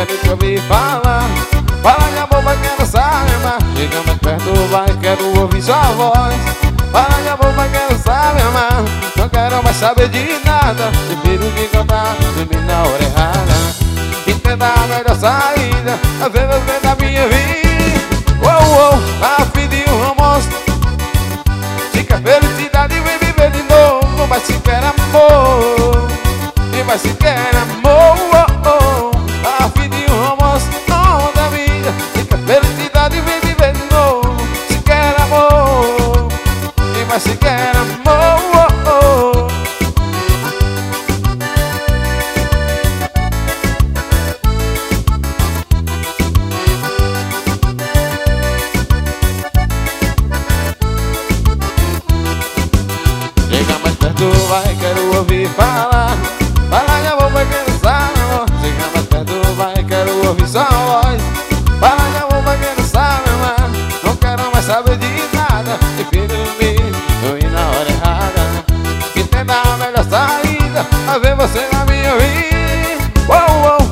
quero te ouvir falar. Fala minha boca, quero saber. Chega mais perto, vai, quero ouvir sua voz. Fala minha boca, quero saber mais. Não quero mais saber de nada. Prefiro que contar, dormir na hora errada. Entenda a melhor saída, às vezes da minha vida. A fim de um romance. Se quer felicidade, vem viver de novo. Mas se quer amor, e mas se quer amor, a fim de um romance, não da vida. Se quer felicidade, vem viver de novo. Se quer amor, e mas se quer amor. Chega mais perto, vai, quero ouvir falar. Fala minha boca, quero saber. Chega mais perto, vai, quero ouvir sua voz. Fala minha boca, quero saber. Não quero mais saber de nada. Prefiro dormir, eu ir na hora errada. Entenda a melhor saída, a ver você na minha vida.